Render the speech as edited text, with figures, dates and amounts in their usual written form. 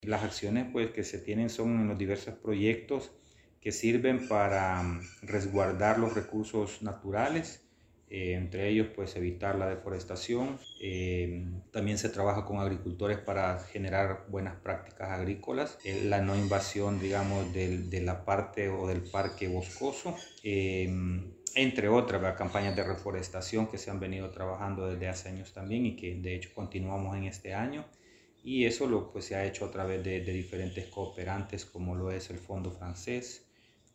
Las acciones pues, que se tienen son en los diversos proyectos que sirven para resguardar los recursos naturales, entre ellos pues evitar la deforestación. También se trabaja con agricultores para generar buenas prácticas agrícolas, la no invasión digamos de la parte o del parque boscoso, entre otras, ¿verdad?, campañas de reforestación que se han venido trabajando desde hace años también y que de hecho continuamos en este año. Y eso pues, se ha hecho a través de diferentes cooperantes como lo es el Fondo Francés,